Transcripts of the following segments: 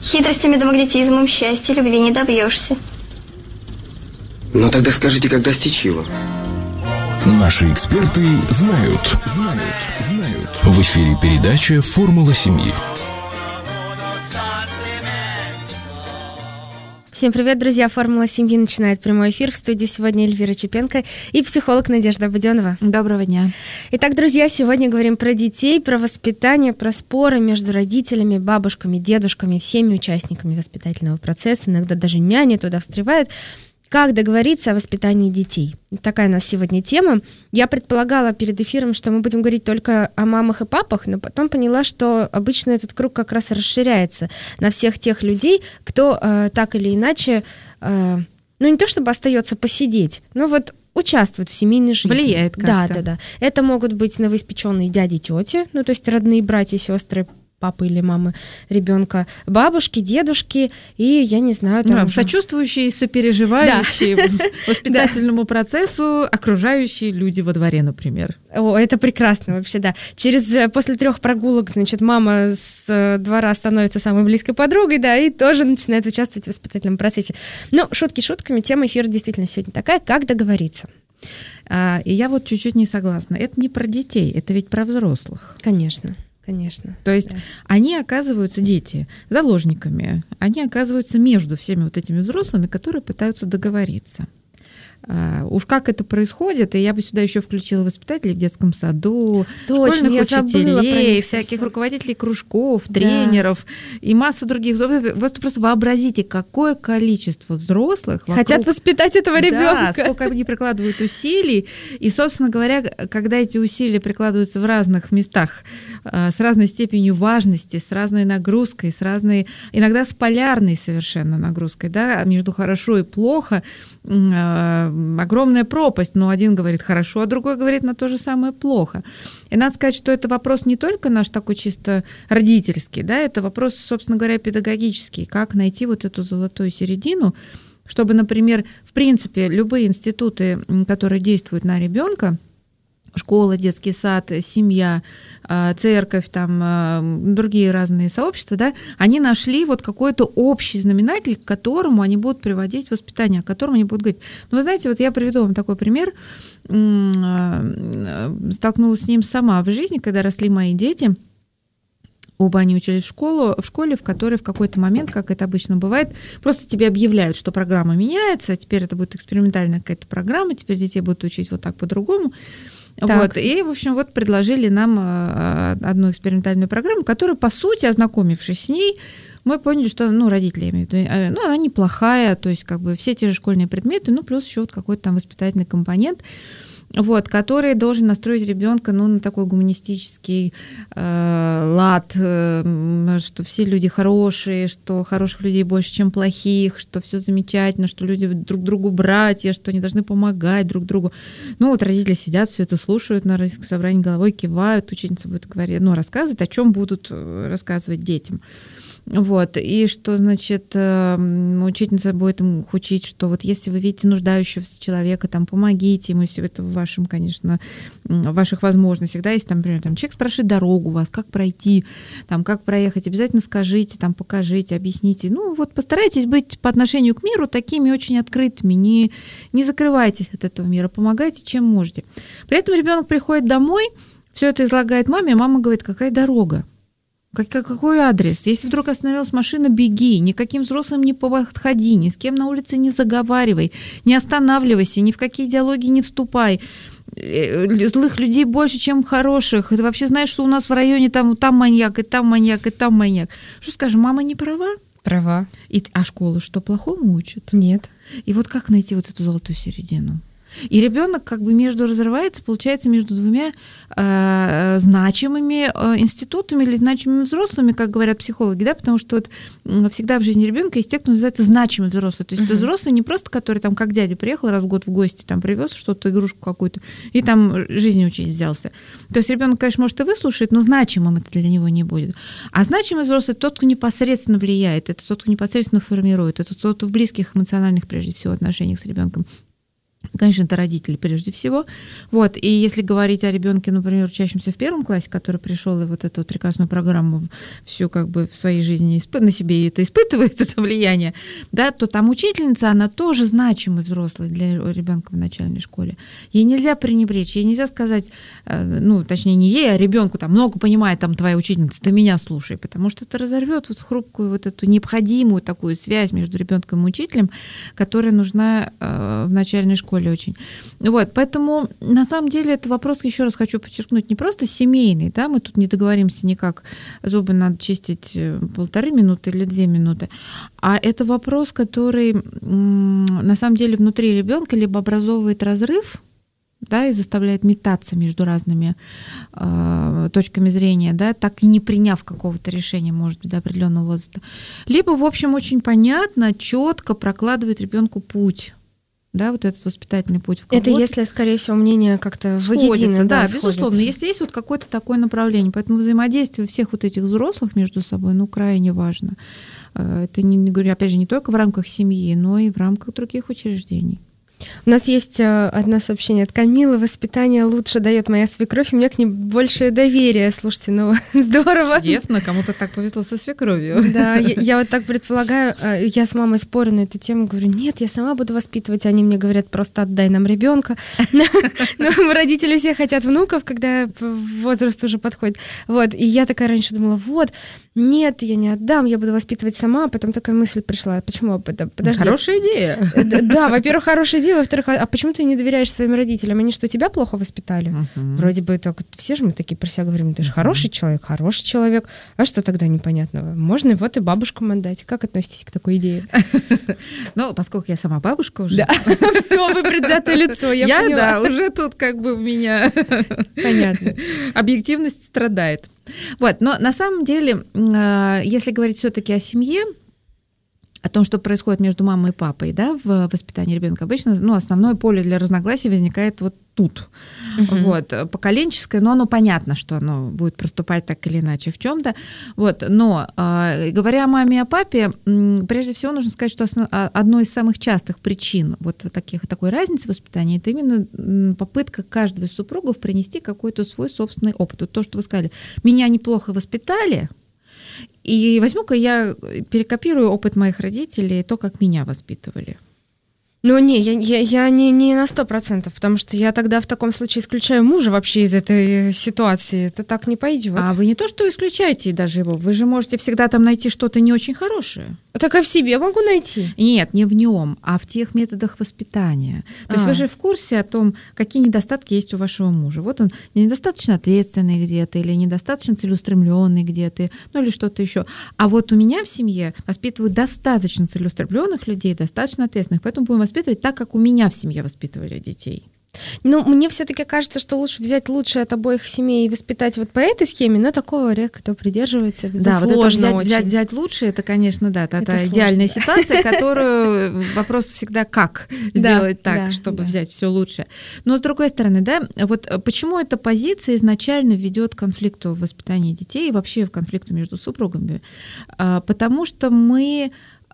Хитростями да магнетизмом счастья, любви не добьешься. Ну тогда скажите, как достичь его? Наши эксперты знают. В эфире передача «Формула семьи». Всем привет, друзья! «Формула семьи» начинает прямой эфир. В студии сегодня Эльвира Чепенко и психолог Надежда Буденова. Доброго дня! Итак, друзья, сегодня говорим про детей, про воспитание, про споры между родителями, бабушками, дедушками, всеми участниками воспитательного процесса. Иногда даже няни туда встревают. Как договориться о воспитании детей? Такая у нас сегодня тема. Я предполагала перед эфиром, что мы будем говорить только о мамах и папах, но потом поняла, что обычно этот круг как раз расширяется на всех тех людей, кто так или иначе, не то чтобы остается посидеть, но вот участвует в семейной жизни. Влияет как-то. Да. Это могут быть новоиспеченные дяди, тети, то есть родные братья, сестры, папы или мамы ребенка, бабушки, дедушки и, я не знаю... сочувствующие, сопереживающие воспитательному процессу окружающие люди во дворе, например. О, это прекрасно вообще, да. После 3 прогулок, мама с двора становится самой близкой подругой, да, и тоже начинает участвовать в воспитательном процессе. Но шутки шутками, тема эфира действительно сегодня такая, как договориться. И я вот чуть-чуть не согласна. Это не про детей, это ведь про взрослых. Конечно. То есть они оказываются, дети, заложниками, они оказываются между всеми вот этими взрослыми, которые пытаются договориться. Уж как это происходит, и я бы сюда еще включила воспитателей в детском саду, школьных учителей, всяких руководителей кружков, тренеров и масса других. Вы просто вообразите, какое количество взрослых хотят воспитать этого ребенка. Да, сколько они прикладывают усилий. И, собственно говоря, когда эти усилия прикладываются в разных местах, с разной степенью важности, с разной нагрузкой, с разной, иногда с полярной совершенно нагрузкой, да, между хорошо и плохо, огромная пропасть, но один говорит хорошо, а другой говорит на то же самое плохо. И надо сказать, что это вопрос не только наш такой чисто родительский, да, это вопрос, собственно говоря, педагогический, как найти вот эту золотую середину, чтобы, например, в принципе, любые институты, которые действуют на ребенка, школа, детский сад, семья, церковь, другие разные сообщества, да, они нашли вот какой-то общий знаменатель, к которому они будут приводить воспитание, к которому они будут говорить. Вы знаете, вот я приведу вам такой пример. Столкнулась с ним сама в жизни, когда росли мои дети. Оба они учились в школе, в которой в какой-то момент, как это обычно бывает, просто тебе объявляют, что программа меняется, теперь это будет экспериментальная какая-то программа, теперь детей будут учить вот так по-другому. Вот. И, в общем, предложили нам одну экспериментальную программу, которая, по сути, ознакомившись с ней, мы поняли, что, родители, я имею в виду, она неплохая, то есть все те же школьные предметы, плюс еще вот какой-то там воспитательный компонент, который должен настроить ребенка на такой гуманистический лад, что все люди хорошие, что хороших людей больше, чем плохих, что все замечательно, что люди друг другу братья, что они должны помогать друг другу. Родители сидят, все это слушают на родительском собрании, головой кивают, ученица будет говорить, рассказывать, о чем будут рассказывать детям. И что, учительница будет их учить, что вот если вы видите нуждающегося человека, помогите ему, если это в вашем, конечно, в ваших возможностях, да, если, например, человек спрашивает дорогу у вас, как пройти, как проехать, обязательно скажите, покажите, объясните. Постарайтесь быть по отношению к миру такими очень открытыми, не закрывайтесь от этого мира, помогайте, чем можете. При этом ребенок приходит домой, все это излагает маме, а мама говорит, какая дорога? Какой адрес? Если вдруг остановилась машина, беги, никаким взрослым не подходи, ни с кем на улице не заговаривай, не останавливайся, ни в какие диалоги не вступай. Злых людей больше, чем хороших. Ты вообще знаешь, что у нас в районе там маньяк, и там маньяк, и там маньяк. Что скажем, мама не права? Права. А школу что, плохому учат? Нет. И как найти вот эту золотую середину? И ребенок разрывается, получается, между двумя значимыми институтами или значимыми взрослыми, как говорят психологи, да, потому что всегда в жизни ребенка есть те, кто называется значимый взрослый. То есть это взрослый не просто, который как дядя приехал раз в год в гости, привез что-то, игрушку какую-то, и жизни учить взялся. То есть ребенок, конечно, может и выслушает, но значимым это для него не будет. А значимый взрослый тот, кто непосредственно влияет, это тот, кто непосредственно формирует, это тот, кто в близких эмоциональных, прежде всего, отношениях с ребенком. Конечно, это родители прежде всего. Вот. И если говорить о ребенке, например, учащемся в 1 классе, который пришел и вот эту вот прекрасную программу всю как бы в своей жизни на себе это испытывает, это влияние, да, то там учительница, она тоже значимый взрослый для ребенка в начальной школе. Ей нельзя пренебречь, ей нельзя сказать, ну, точнее, не ей, а ребенку там много понимает там твоя учительница, ты меня слушай, потому что это разорвет вот хрупкую вот эту необходимую такую связь между ребенком и учителем, которая нужна в начальной школе очень. Вот, поэтому на самом деле это вопрос, еще раз хочу подчеркнуть, не просто семейный, да, мы тут не договоримся никак, зубы надо чистить 1,5 минуты или 2 минуты, а это вопрос, который на самом деле внутри ребенка либо образовывает разрыв, да, и заставляет метаться между разными точками зрения, да, так и не приняв какого-то решения, может быть, до определенного возраста, либо, в общем, очень понятно, четко прокладывает ребенку путь. Да, вот этот воспитательный путь в кого-то. Это если, скорее всего, мнение как-то воедино, да, сходится. Безусловно, если есть вот какое-то такое направление. Поэтому взаимодействие всех вот этих взрослых между собой, ну, крайне важно. Это, не говорю, опять же, не только в рамках семьи, но и в рамках других учреждений. У нас есть одно сообщение от Камилы. Воспитание лучше дает моя свекровь, и мне к ней больше доверия. Слушайте, ну здорово. Чудесно, кому-то так повезло со свекровью. Да, я вот так предполагаю, я с мамой спорю на эту тему, говорю, нет, я сама буду воспитывать. Они мне говорят, просто отдай нам ребенка. Но родители все хотят внуков, когда возраст уже подходит. Вот, и я такая раньше думала, вот, нет, я не отдам, я буду воспитывать сама. Потом такая мысль пришла, почему? Подожди. Хорошая идея. Да, во-первых, хорошая идея, во-вторых, а почему ты не доверяешь своим родителям? Они что, тебя плохо воспитали? Вроде бы так, все же мы такие про себя говорим, ты же хороший человек. А что тогда непонятного? Можно и вот и бабушкам отдать. Как относитесь к такой идее? Ну, поскольку я сама бабушка уже. Да, все, вы предвзятое лицо, я поняла. Да, уже тут как бы у меня понятно. Объективность страдает. Вот, но на самом деле, если говорить все-таки о семье, о том, что происходит между мамой и папой, да, в воспитании ребенка, обычно, ну, основное поле для разногласий возникает вот тут. Вот, поколенческое, но оно понятно, что оно будет проступать так или иначе в чем-то. Вот, но говоря о маме и о папе, прежде всего нужно сказать, что одной из самых частых причин вот такой разницы в воспитании — это именно попытка каждого из супругов принести какой-то свой собственный опыт. Вот то, что вы сказали, меня неплохо воспитали, и возьму-ка я перекопирую опыт моих родителей, то, как меня воспитывали. Ну, не, я не на 100%, потому что я тогда в таком случае исключаю мужа вообще из этой ситуации. Это так не пойдет. А вы не то, что исключаете даже его, вы же можете всегда там найти что-то не очень хорошее. Так и в себе могу найти. Нет, не в нем, а в тех методах воспитания. То есть вы же в курсе о том, какие недостатки есть у вашего мужа. Вот он недостаточно ответственный где-то, или недостаточно целеустремленный где-то, ну или что-то еще. А вот у меня в семье воспитывают достаточно целеустремленных людей, достаточно ответственных, поэтому будем воспитывать так, как у меня в семье воспитывали детей. Ну, мне все-таки кажется, что лучше взять лучшее от обоих семей и воспитать вот по этой схеме, но такого редко кто придерживается. Да, вот это взять лучшее, это, конечно, да, это идеальная ситуация, которую вопрос всегда как сделать так, чтобы взять все лучшее. Но с другой стороны, да, вот почему эта позиция изначально ведет к конфликту в воспитании детей и вообще к конфликту между супругами? Потому что мы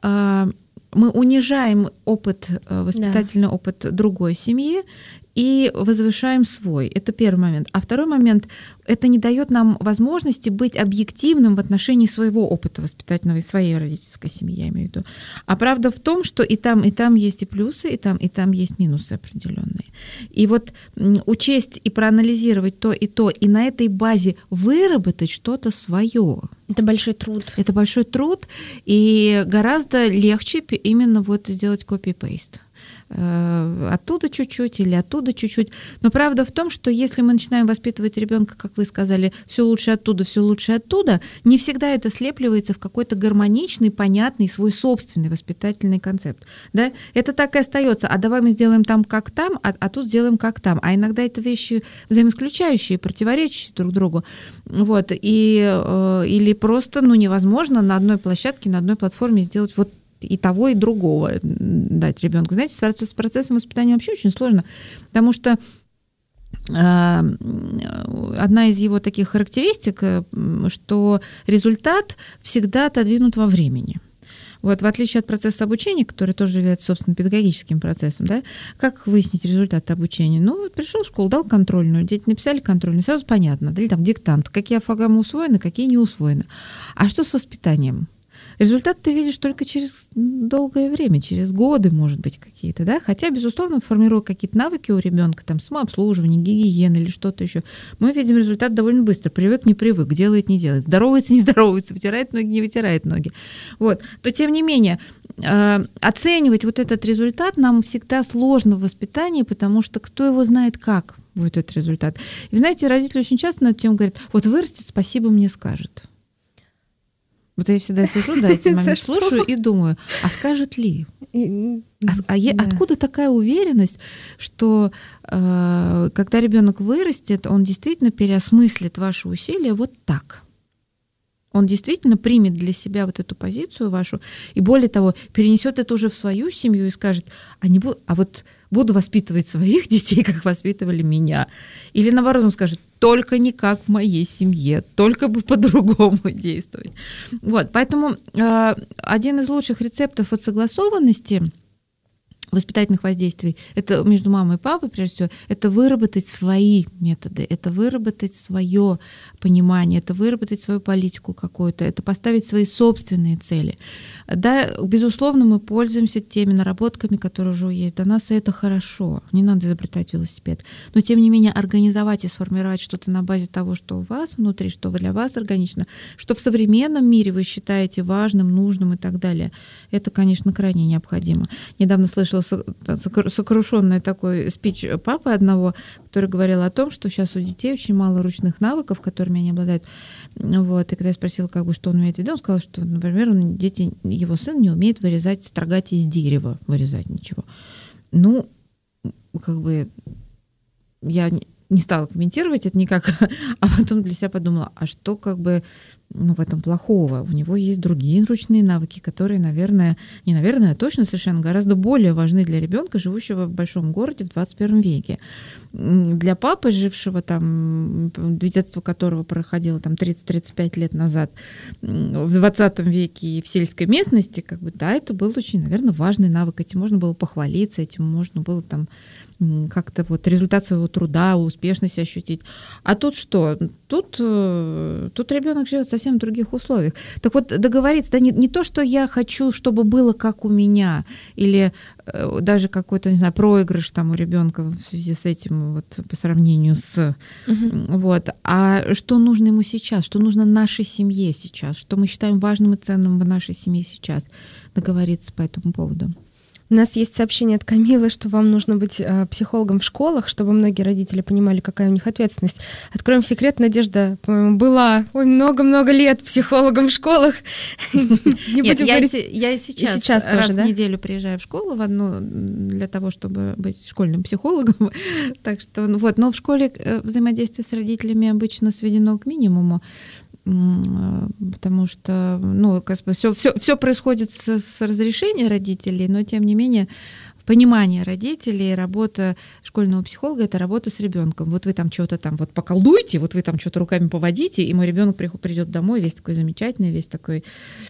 унижаем воспитательный опыт другой семьи и возвышаем свой. Это первый момент. А второй момент — это не дает нам возможности быть объективным в отношении своего опыта воспитательного и своей родительской семьи, я имею в виду. А правда в том, что и там есть и плюсы, и там есть минусы определенные. И вот учесть и проанализировать то, и на этой базе выработать что-то свое. Это большой труд. Это большой труд, и гораздо легче именно вот сделать copy-paste. Оттуда чуть-чуть или оттуда чуть-чуть. Но правда в том, что если мы начинаем воспитывать ребенка, как вы сказали, все лучше оттуда, не всегда это слепливается в какой-то гармоничный, понятный, свой собственный воспитательный концепт. Да? Это так и остается. А давай мы сделаем там, как там, а тут сделаем, как там. А иногда это вещи взаимоисключающие, противоречащие друг другу. Вот. Или просто невозможно на одной площадке, на одной платформе сделать вот и того, и другого дать ребенку. Знаете, с процессом воспитания вообще очень сложно, потому что одна из его таких характеристик, что результат всегда отодвинут во времени. Вот, в отличие от процесса обучения, который тоже является, собственно, педагогическим процессом, да, как выяснить результаты обучения? Ну, вот пришел в школу, дал контрольную, дети написали контрольную, сразу понятно, да, или там диктант, какие афогаммы усвоены, какие не усвоены. А что с воспитанием? Результат ты видишь только через долгое время, через годы, может быть, какие-то, да, хотя, безусловно, формируя какие-то навыки у ребенка, там, самообслуживание, гигиена или что-то еще, мы видим результат довольно быстро, привык, не привык, делает, не делает, здоровается, не здоровается, вытирает ноги, не вытирает ноги, вот, то, тем не менее, оценивать вот этот результат нам всегда сложно в воспитании, потому что кто его знает, как будет этот результат. И, знаете, родители очень часто на эту тему говорят, вот вырастет, спасибо мне скажет. Вот я всегда сижу, да, эти моменты слушаю и думаю, а скажет ли? Откуда такая уверенность, что когда ребенок вырастет, он действительно переосмыслит ваши усилия вот так? Он действительно примет для себя вот эту позицию вашу, и более того, перенесет это уже в свою семью и скажет, вот буду воспитывать своих детей, как воспитывали меня. Или наоборот, он скажет, только не как в моей семье, только бы по-другому действовать. Вот, поэтому один из лучших рецептов от согласованности воспитательных воздействий, это между мамой и папой, прежде всего, это выработать свои методы, это выработать свое понимание, это выработать свою политику какую-то, это поставить свои собственные цели. Да, безусловно, мы пользуемся теми наработками, которые уже есть до нас, и это хорошо, не надо изобретать велосипед. Но, тем не менее, организовать и сформировать что-то на базе того, что у вас внутри, что для вас органично, что в современном мире вы считаете важным, нужным и так далее, это, конечно, крайне необходимо. Недавно слышала сокрушенный такой спич папы одного, который говорил о том, что сейчас у детей очень мало ручных навыков, которыми они обладают. Вот. И когда я спросила, что он имеет в виду, он сказал, что, например, его сын не умеет строгать из дерева, вырезать ничего. Ну, я не стала комментировать это никак, а потом для себя подумала, а что в этом плохого? У него есть другие ручные навыки, которые, точно совершенно гораздо более важны для ребенка, живущего в большом городе в 21 веке. Для папы, жившего там, детство которого проходило там 30-35 лет назад, в 20 веке и в сельской местности, это был очень, наверное, важный навык. Этим можно было похвалиться, этим можно было там как-то результат своего труда, успешность ощутить. А тут что? Тут ребенок живет в совсем других условиях. Так вот, договориться, да, не то, что я хочу, чтобы было как у меня, или даже какой-то, не знаю, проигрыш там у ребенка в связи с этим, по сравнению с... А что нужно ему сейчас, что нужно нашей семье сейчас, что мы считаем важным и ценным в нашей семье сейчас, договориться по этому поводу. У нас есть сообщение от Камилы, что вам нужно быть психологом в школах, чтобы многие родители понимали, какая у них ответственность. Откроем секрет, Надежда, по-моему, была много-много лет психологом в школах. Нет, я и сейчас раз в неделю приезжаю в школу в одну для того, чтобы быть школьным психологом. Так что, но в школе взаимодействие с родителями обычно сведено к минимуму, потому что все происходит с разрешения родителей, но тем не менее в понимании родителей работа школьного психолога — это работа с ребенком. Вот вы там что-то там поколдуете, вот вы там что-то руками поводите, и мой ребенок придет домой весь такой замечательный, весь такой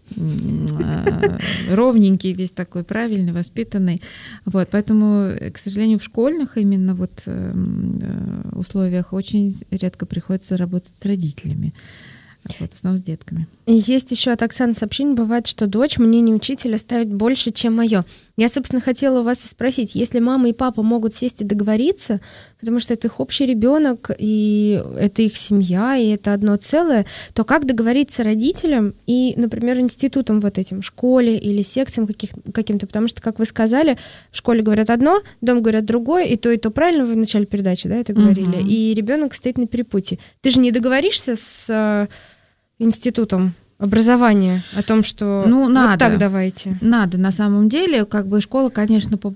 ровненький, весь такой правильный, воспитанный. Поэтому, к сожалению, в школьных именно условиях очень редко приходится работать с родителями. В основном с детками. И есть еще от Оксаны сообщение. Бывает, что дочь мнение учителя ставит больше, чем мое. Я, собственно, хотела у вас спросить, если мама и папа могут сесть и договориться, потому что это их общий ребенок, и это их семья, и это одно целое, то как договориться родителям и, например, институтам этим, школе или секциям каким-то? Потому что, как вы сказали, в школе говорят одно, дома говорят другое, и то правильно вы в начале передачи, да, это говорили, и ребенок стоит на перепутье. Ты же не договоришься с институтом образования о том, что надо, так давайте. Надо, на самом деле, школа, конечно, по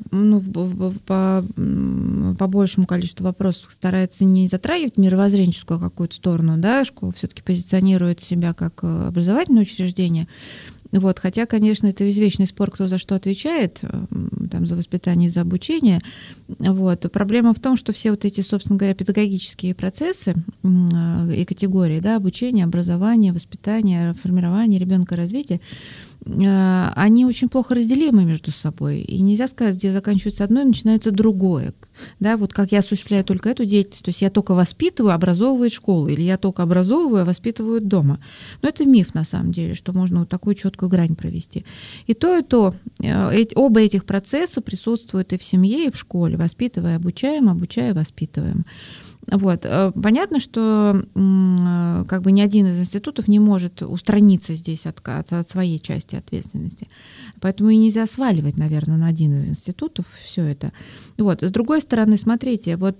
большему количеству вопросов старается не затрагивать мировоззренческую какую-то сторону, да, школа все-таки позиционирует себя как образовательное учреждение. Хотя, конечно, это извечный спор, кто за что отвечает, там, за воспитание и за обучение. Проблема в том, что все эти, собственно говоря, педагогические процессы и категории, да, обучение, образование, воспитание, формирование ребенка, развитие, они очень плохо разделимы между собой. И нельзя сказать, где заканчивается одно и начинается другое. Да, вот как я осуществляю только эту деятельность, то есть я только воспитываю, образовывает школу, или я только образовываю, а воспитывают дома. Но это миф на самом деле, что можно вот такую четкую грань провести. И то, оба этих процесса присутствуют и в семье, и в школе. Воспитывая, обучаем, обучая, воспитываем. Вот. Понятно, что как бы ни один из институтов не может устраниться здесь от своей части ответственности. Поэтому и нельзя сваливать, наверное, на один из институтов все это. Вот. С другой стороны, смотрите, вот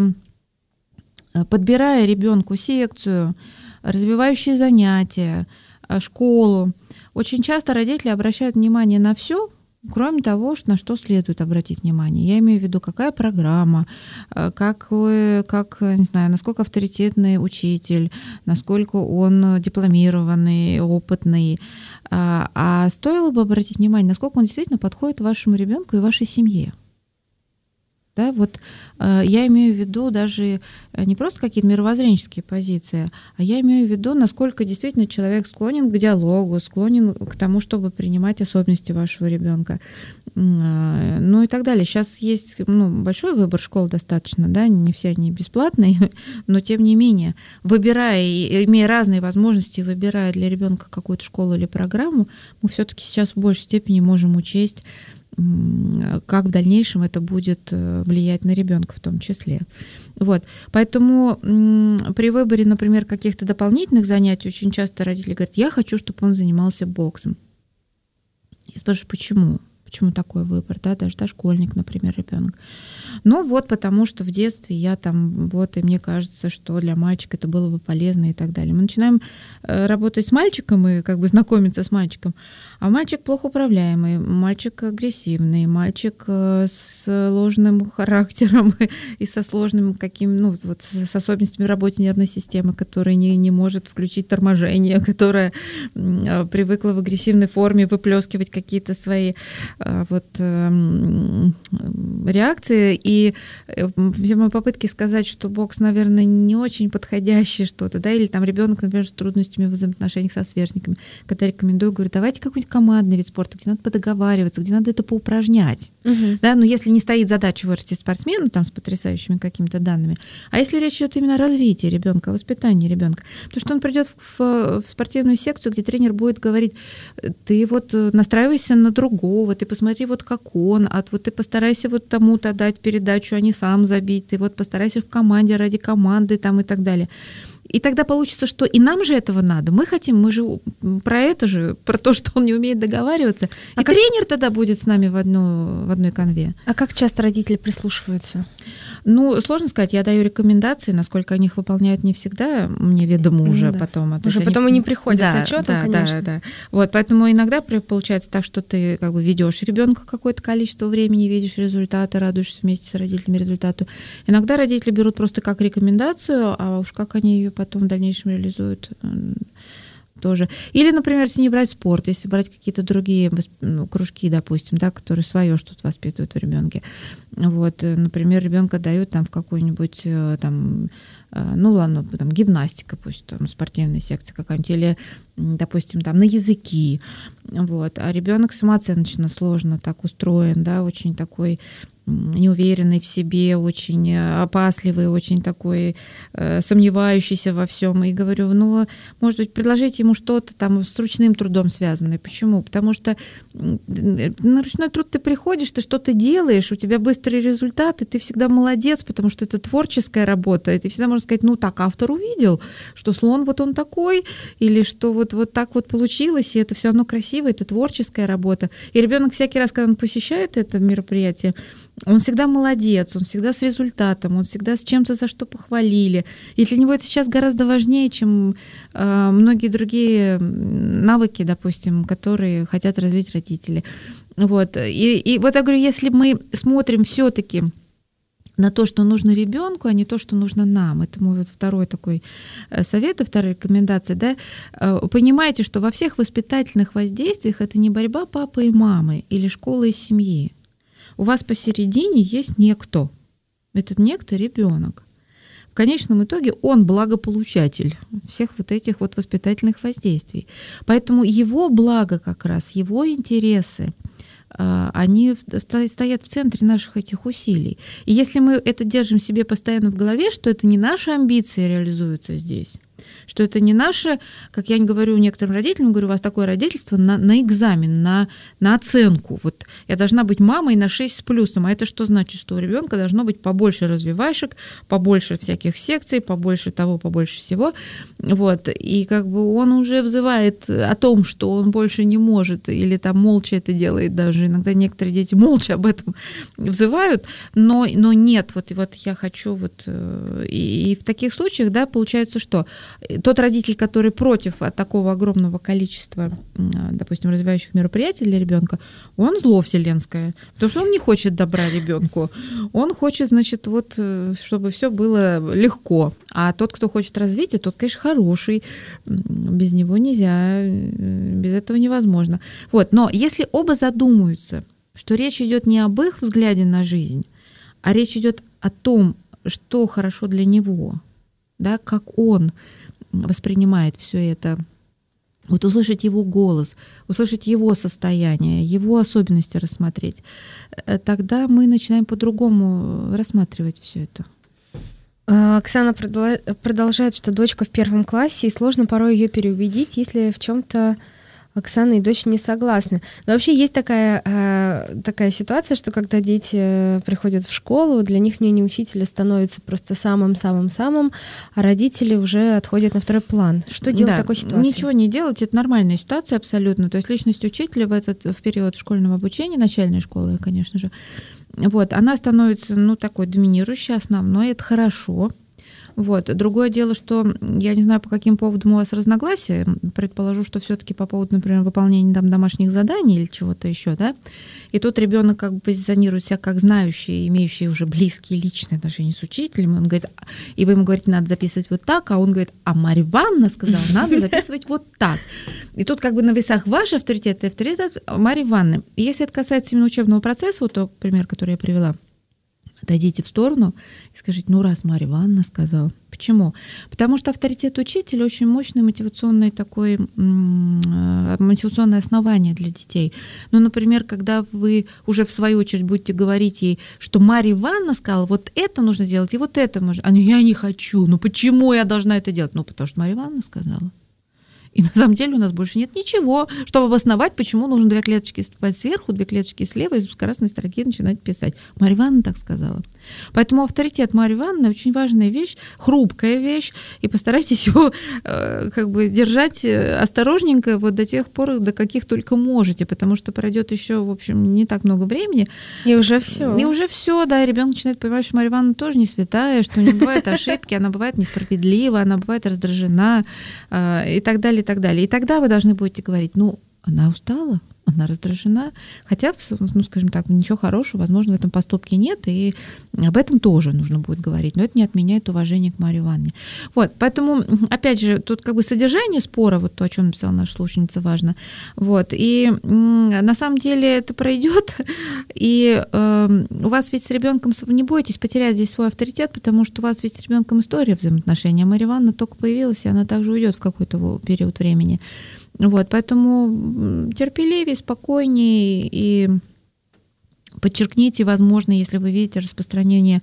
подбирая ребенку секцию, развивающие занятия, школу, очень часто родители обращают внимание на все, кроме того, на что следует обратить внимание. Я имею в виду, какая программа, как, не знаю, насколько авторитетный учитель, насколько он дипломированный, опытный. А стоило бы обратить внимание, насколько он действительно подходит вашему ребенку и вашей семье. Да, вот я имею в виду даже не просто какие-то мировоззренческие позиции, а я имею в виду, насколько действительно человек склонен к диалогу, склонен к тому, чтобы принимать особенности вашего ребенка, ну и так далее. Сейчас есть большой выбор школ достаточно, да, не все они бесплатные, но тем не менее, выбирая и имея разные возможности, выбирая для ребенка какую-то школу или программу, мы все-таки сейчас в большей степени можем учесть, как в дальнейшем это будет влиять на ребенка в том числе. Вот. Поэтому при выборе, например, каких-то дополнительных занятий очень часто родители говорят: я хочу, чтобы он занимался боксом. Я спрашиваю, почему? Почему такой выбор, да, даже дошкольник, например, ребенок. Ну вот, потому что в детстве я там, вот, и мне кажется, что для мальчика это было бы полезно и так далее. Мы начинаем работать с мальчиком и как бы знакомиться с мальчиком, а мальчик плохо управляемый, мальчик агрессивный, мальчик с сложным характером и со сложным с особенностями работы нервной системы, которая не может включить торможение, которая привыкла в агрессивной форме выплескивать какие-то свои реакции. И все мои попытки сказать, что бокс, наверное, не очень подходящее что-то, да, или там ребенок, например, с трудностями в взаимоотношениях со сверстниками, когда рекомендую, говорю, давайте какой-нибудь командный вид спорта, где надо подоговариваться, где надо это поупражнять. Да, но если не стоит задача вырастить спортсмена там, с потрясающими какими-то данными, а если речь идет именно о развитии ребенка, о воспитании ребенка, то что он придет в спортивную секцию, где тренер будет говорить: ты вот настраивайся на другого, ты посмотри, вот как он, вот ты постарайся вот тому-то дать передачу, а не сам забить, ты вот постарайся в команде ради команды там, и так далее. И тогда получится, что и нам же этого надо. Мы же про это же, про то, что он не умеет договариваться. Тренер тогда будет с нами в одной канве. А как часто родители прислушиваются? Ну, сложно сказать. Я даю рекомендации, насколько они их выполняют, не всегда мне ведомо уже потом. Уже потом они приходят с отчетом, конечно. Да. Вот, поэтому иногда получается так, что ты как бы ведешь ребенка какое-то количество времени, видишь результаты, радуешься вместе с родителями результату. Иногда родители берут просто как рекомендацию, а уж как они ее потом в дальнейшем реализуют тоже. Или, например, если не брать спорт, если брать какие-то другие кружки, допустим, да, которые свое что-то воспитывают в ребенке. Вот, например, ребенка дают там в какую-нибудь там, гимнастика, пусть там спортивная секция какая-нибудь, или, допустим, там на языки. Вот. А ребенок самооценочно сложно так устроен, да, очень такой неуверенный в себе, очень опасливый, очень такой сомневающийся во всем. И говорю, может быть, предложите ему что-то там с ручным трудом связанное. Почему? Потому что на ручной труд ты приходишь, ты что-то делаешь, у тебя быстрые результаты, ты всегда молодец, потому что это творческая работа, и ты всегда можешь сказать, автор увидел, что слон вот он такой, или что вот так вот получилось, и это все равно красиво, это творческая работа. И ребенок всякий раз, когда он посещает это мероприятие, он всегда молодец, он всегда с результатом, он всегда с чем-то, за что похвалили. И для него это сейчас гораздо важнее, чем многие другие навыки, допустим, которые хотят развить родители. Вот. И вот я говорю, если мы смотрим все-таки на то, что нужно ребенку, а не то, что нужно нам. Это мой второй такой совет и вторая рекомендация. Да? Понимаете, что во всех воспитательных воздействиях это не борьба папы и мамы или школы и семьи. У вас посередине есть некто. Этот некто — ребенок. в конечном итоге он благополучатель всех вот этих вот воспитательных воздействий. Поэтому его благо как раз, его интересы, они стоят в центре наших этих усилий. И если мы это держим себе постоянно в голове, что это не наши амбиции реализуются здесь, что это не наше, как я говорю некоторым родителям, говорю, у вас такое родительство на экзамен, на оценку. Вот я должна быть мамой на 6 с плюсом. А это что значит? Что у ребенка должно быть побольше развивашек, побольше всяких секций, побольше того, побольше всего. Вот. И как бы он уже взывает о том, что он больше не может, или там молча это делает даже. Иногда некоторые дети молча об этом взывают, но нет, вот я хочу вот... И в таких случаях, да, получается, что тот родитель, который против такого огромного количества, допустим, развивающих мероприятий для ребенка, он зло вселенское, потому что он не хочет добра ребенку. Он хочет, значит, вот, чтобы все было легко. А тот, кто хочет развития, тот, конечно, хороший. Без него нельзя, без этого невозможно. Вот. Но если оба задумаются, что речь идет не об их взгляде на жизнь, а речь идет о том, что хорошо для него, да, как он воспринимает все это, вот услышать его голос, услышать его состояние, его особенности рассмотреть, тогда мы начинаем по-другому рассматривать все это. Оксана продолжает, что дочка в 1 классе, и сложно порой ее переубедить, если в чем-то Оксана и дочь не согласны. Но вообще есть такая ситуация, что когда дети приходят в школу, для них мнение учителя становится просто самым-самым-самым, а родители уже отходят на второй план. Что делать в такой ситуации? Ничего не делать, это нормальная ситуация абсолютно. То есть личность учителя в период школьного обучения, начальной школы, конечно же, вот, она становится, такой доминирующей, основной, это хорошо. Вот. Другое дело, что я не знаю, по каким поводам у вас разногласия. Предположу, что все-таки по поводу, например, выполнения домашних заданий или чего-то еще, да. И тут ребенок как бы позиционирует себя как знающий, имеющий уже близкие личные отношения с учителем. Он говорит, и вы ему говорите, надо записывать вот так, а он говорит, а Марья Ивановна сказала, надо записывать вот так. И тут как бы на весах ваш авторитет и авторитет Марьи Ивановны. И если это касается именно учебного процесса, вот тот пример, который я привела, отойдите в сторону и скажите, раз Марья Ивановна сказала. Почему? Потому что авторитет учителя очень мощное мотивационное основание для детей. Например, когда вы уже в свою очередь будете говорить ей, что Марья Ивановна сказала, вот это нужно сделать, и вот это можно. Я не хочу. Почему я должна это делать? Потому что Марья Ивановна сказала. И на самом деле у нас больше нет ничего, чтобы обосновать, почему нужно 2 клеточки сверху, 2 клеточки слева, и с красной строки начинать писать. Марья Ивановна так сказала. Поэтому авторитет Марьи Ивановны очень важная вещь, хрупкая вещь, и постарайтесь его держать осторожненько вот до тех пор, до каких только можете, потому что пройдет еще, в общем, не так много времени. И уже все. И уже все, да, и ребенок начинает понимать, что Марья Ивановна тоже не святая, что у нее бывают ошибки, она бывает несправедлива, она бывает раздражена и так далее, и так далее. И тогда вы должны будете говорить, она устала, она раздражена, хотя, скажем так, ничего хорошего, возможно, в этом поступке нет, и об этом тоже нужно будет говорить, но это не отменяет уважение к Марье Ивановне. Вот, поэтому, опять же, тут как бы содержание спора, вот то, о чем написала наша слушательница, важно, вот, и на самом деле это пройдет, и у вас ведь с ребенком, не бойтесь потерять здесь свой авторитет, потому что у вас ведь с ребенком история взаимоотношений, а Марья Ивановна только появилась, и она также уйдет в какой-то период времени. Вот, поэтому терпеливее, спокойнее и подчеркните, возможно, если вы видите распространение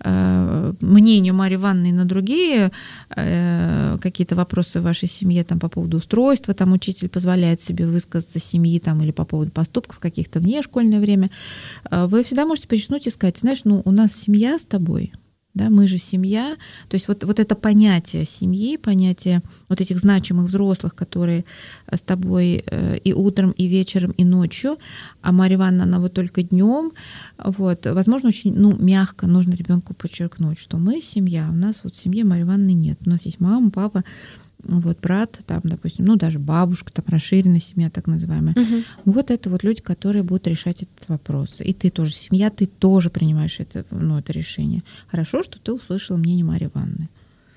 мнения Марьи Ивановны на другие какие-то вопросы в вашей семье там, по поводу устройства, там учитель позволяет себе высказаться семьи там, или по поводу поступков каких-то вне школьное время, вы всегда можете подчеркнуть и сказать, знаешь, у нас семья с тобой, да, мы же семья, то есть вот это понятие семьи, понятие вот этих значимых взрослых, которые с тобой и утром, и вечером, и ночью, а Марья Ивановна, она вот только днем, вот, возможно, очень мягко нужно ребенку подчеркнуть, что мы семья, у нас вот в семье Марьи Ивановны нет, у нас есть мама, папа, вот брат, там, допустим, даже бабушка, там расширенная семья, так называемая. Угу. Вот это вот люди, которые будут решать этот вопрос. И ты тоже семья, ты тоже принимаешь это решение. Хорошо, что ты услышала мнение Марьи Ивановны.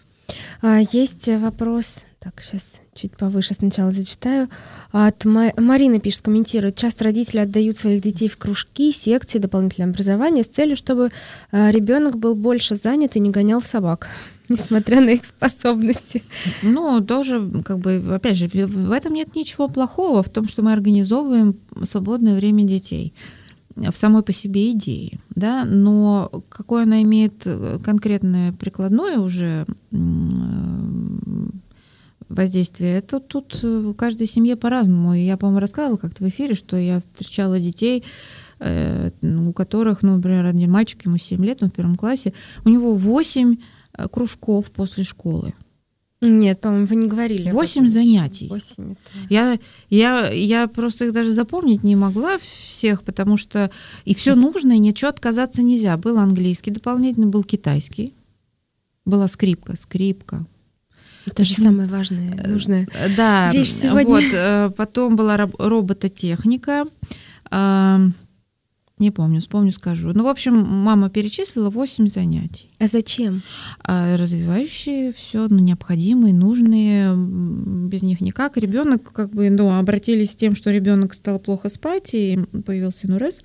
Есть вопрос, так, сейчас чуть повыше сначала зачитаю. От Марина пишет, комментирует. Часто родители отдают своих детей в кружки, секции, дополнительное образование с целью, чтобы ребенок был больше занят и не гонял собак. несмотря на их способности. Ну, тоже, как бы, опять же, в этом нет ничего плохого, в том, что мы организовываем свободное время детей в самой по себе идее, да, но какое она имеет конкретное прикладное уже воздействие, это тут в каждой семье по-разному. Я, по-моему, рассказывала как-то в эфире, что я встречала детей, у которых, ну, например, один мальчик, ему 7 лет, он в 1 классе, у него 8 кружков после школы. Нет, по-моему, вы не говорили. 8 занятий. 8 это... Я просто их даже запомнить не могла всех, потому что и все нужно, и ничего отказаться нельзя. Был английский дополнительно, был китайский, была скрипка. Это же самое важное, нужная вещь сегодня. Вот, потом была робототехника. Не помню, вспомню, скажу. Ну, в общем, мама перечислила 8 занятий. А зачем? Развивающие все, необходимые, нужные, без них никак. Ребенок, как бы, обратились с тем, что ребенок стал плохо спать, и появился НУРЭС.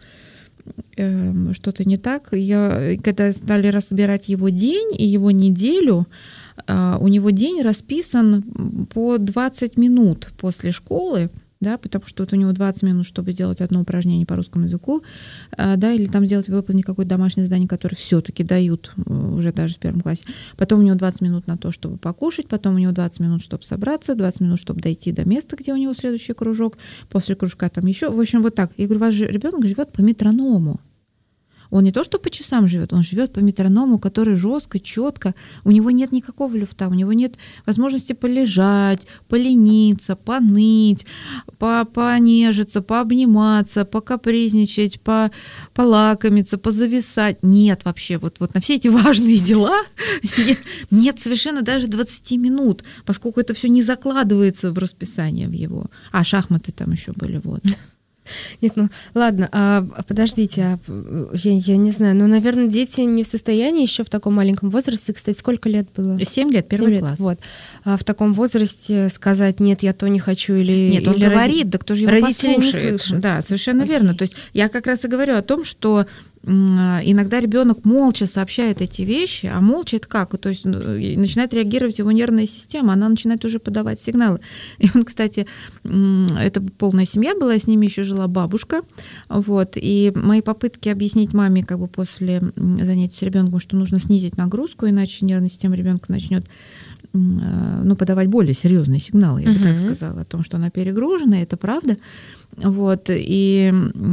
Что-то не так. Когда стали разбирать его день и его неделю, у него день расписан по 20 минут после школы, да, потому что вот у него 20 минут, чтобы сделать одно упражнение по русскому языку, да, или там сделать, выполнить какое-то домашнее задание, которое все-таки дают уже даже в 1 классе. Потом у него 20 минут на то, чтобы покушать, потом у него 20 минут, чтобы собраться, 20 минут, чтобы дойти до места, где у него следующий кружок, после кружка там еще. В общем, вот так. Я говорю, ваш ребенок живет по метроному. Он не то, что по часам живет, он живет по метроному, который жестко, четко. У него нет никакого люфта, у него нет возможности полежать, полениться, поныть, понежиться, пообниматься, покапризничать, полакомиться, позависать. Нет вообще, вот на все эти важные дела нет совершенно даже 20 минут, поскольку это все не закладывается в расписание в его. А шахматы там еще были, вот. Нет, ну ладно, подождите, я не знаю, наверное, дети не в состоянии еще в таком маленьком возрасте, кстати, сколько лет было? 7 лет, 1 класс. Вот. В таком возрасте сказать, нет, я то не хочу, или... Нет, он или говорит, да кто же его родители послушает? Не слышат. Да, совершенно верно. То есть я как раз и говорю о том, что иногда ребенок молча сообщает эти вещи, а молча это как? То есть начинает реагировать его нервная система, она начинает уже подавать сигналы. И он, кстати, это полная семья была, с ними еще жила бабушка, вот, и мои попытки объяснить маме как бы после занятий с ребенком, что нужно снизить нагрузку, иначе нервная система ребенка начнет подавать более серьезные сигналы, я бы так сказала, о том, что она перегружена, это правда. Вот, и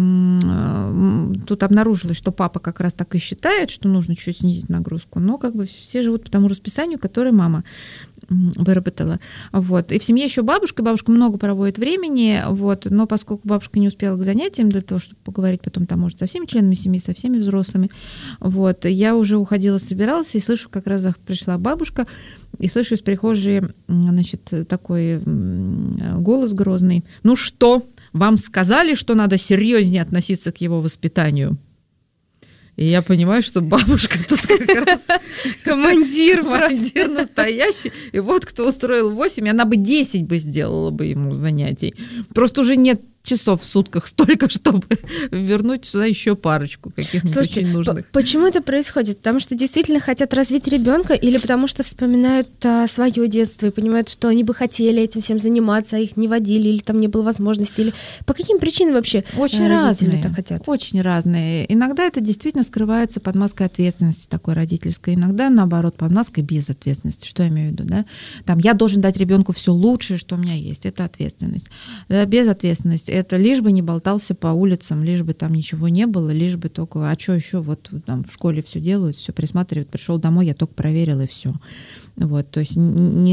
тут обнаружилось, что папа как раз так и считает, что нужно чуть снизить нагрузку, но как бы все живут по тому расписанию, которое мама выработала. Вот. И в семье еще бабушка много проводит времени, вот, но поскольку бабушка не успела к занятиям для того, чтобы поговорить потом там, может, со всеми членами семьи, со всеми взрослыми, вот, я уже уходила, собиралась, и слышу, как раз пришла бабушка, и слышу из прихожей, значит, такой голос грозный: «Ну что, вам сказали, что надо серьезнее относиться к его воспитанию?» И я понимаю, что бабушка тут как раз командир настоящий. И вот кто устроил 8, и она бы 10 бы сделала бы ему занятий. Просто уже нет часов в сутках столько, чтобы вернуть сюда еще парочку каких-нибудь очень нужных. Почему это происходит? Потому что действительно хотят развить ребенка, или потому что вспоминают свое детство и понимают, что они бы хотели этим всем заниматься, а их не водили, или там не было возможности, или по каким причинам вообще очень родители разные, так хотят? Очень разные. Иногда это действительно скрывается под маской ответственности такой родительской, иногда наоборот под маской безответственности. Что я имею в виду? Да? Там, я должен дать ребенку все лучшее, что у меня есть. Это ответственность. Да, безответственность — это лишь бы не болтался по улицам, лишь бы там ничего не было, лишь бы только, а что еще, вот там в школе все делают, все присматривают, пришел домой, я только проверил, и все. Вот, то есть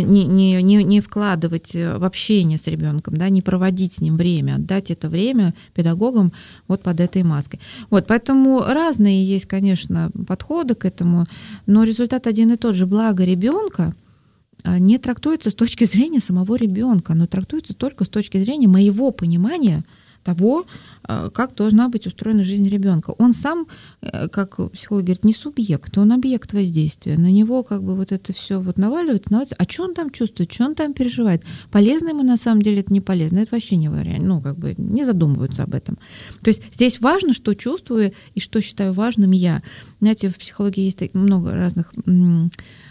не вкладывать в общение с ребенком, да, не проводить с ним время, отдать это время педагогам вот под этой маской. Вот, поэтому разные есть, конечно, подходы к этому, но результат один и тот же. Благо ребенка не трактуется с точки зрения самого ребенка, но трактуется только с точки зрения моего понимания того, как должна быть устроена жизнь ребенка. Он сам, как психолог говорит, не субъект, он объект воздействия. На него как бы вот это все вот наваливается. А что он там чувствует, что он там переживает? Полезно ему на самом деле это не полезно, это вообще не вариант. Ну, как бы не задумываются об этом. То есть здесь важно, что чувствую и что считаю важным я. Знаете, в психологии есть много разных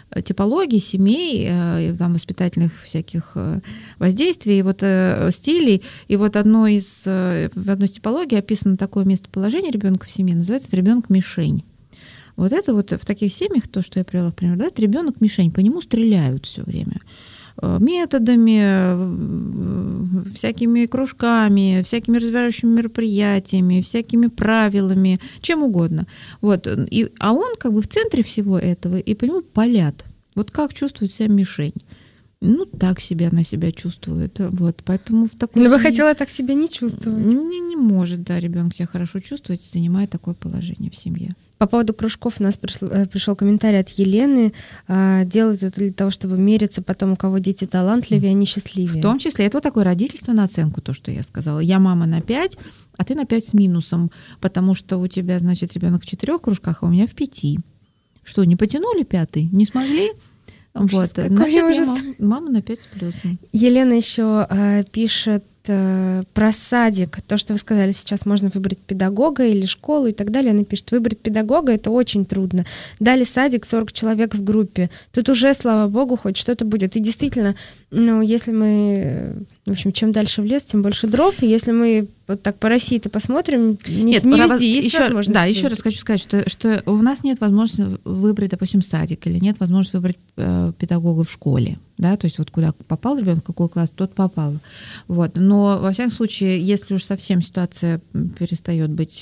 типологий семей, там, воспитательных всяких воздействий, вот стилей. И вот в одной из типологий описано такое местоположение ребенка в семье, называется ребенок-мишень. Вот это вот в таких семьях, то, что я привела в пример, да, это ребенок-мишень, по нему стреляют все время. Методами, всякими кружками, всякими разбирающими мероприятиями, всякими правилами, чем угодно. Вот. А он как бы в центре всего этого, и по нему палят. Вот как чувствует себя мишень? Ну, так она себя чувствует. Вот. Поэтому в такой Но вы хотела так себя не чувствовать. Не может, да, ребенок себя хорошо чувствовать, занимая такое положение в семье. По поводу кружков у нас пришел комментарий от Елены. Делают это для того, чтобы мериться потом, у кого дети талантливее, а не счастливее. В том числе, это вот такое родительство на оценку, то, что я сказала. Я мама на 5, а ты на 5 с минусом, потому что у тебя, значит, ребенок в 4 кружках, а у меня в 5. Что, не потянули 5? Не смогли? Вот. Значит, мама на 5 с плюсом. Елена еще пишет про садик, то, что вы сказали, сейчас можно выбрать педагога или школу и так далее. Она пишет, выбрать педагога — это очень трудно. Дали садик, 40 человек в группе. Тут уже, слава богу, хоть что-то будет. И действительно, если мы, в общем, чем дальше в лес, тем больше дров. И если мы вот так по России-то посмотрим, не везде есть возможность. Да, еще раз хочу сказать, что у нас нет возможности выбрать, допустим, садик, или нет возможности выбрать педагога в школе. Да, то есть вот куда попал ребенок, в какой класс, тот попал. Вот. Но, во всяком случае, если уж совсем ситуация перестает быть